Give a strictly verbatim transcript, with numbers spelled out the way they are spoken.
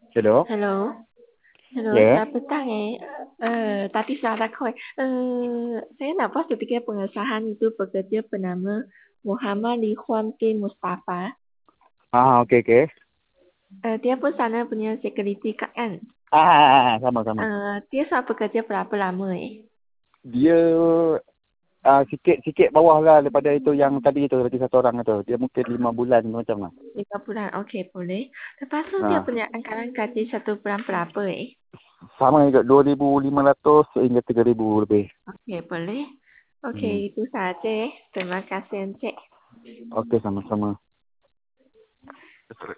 Hello? Hello. Hello, Ya? selamat petang eh. Uh, tadi salah aku. Uh, saya nampak ketika pengesahan itu pekerja bernama Muhammad Lee Huan bin Mustafa. Ah, okey okey. Uh, dia pun sana punya security guard kan. Ah, ah, ah, ah, sama sama. Uh, dia sudah bekerja berapa lama eh? Dia ah sikit-sikit bawah lah daripada itu yang tadi tu, tadi satu orang tu. Dia mungkin lima bulan macam lah. Lima bulan, okey boleh. Lepas tu dia Ah, punya anggaran gaji satu bulan berapa eh? sama juga dua ribu lima ratus hingga tiga ribu lebih. Okey boleh. Okey Hmm. itu saja eh. Terima kasih Encik. Okey, sama-sama.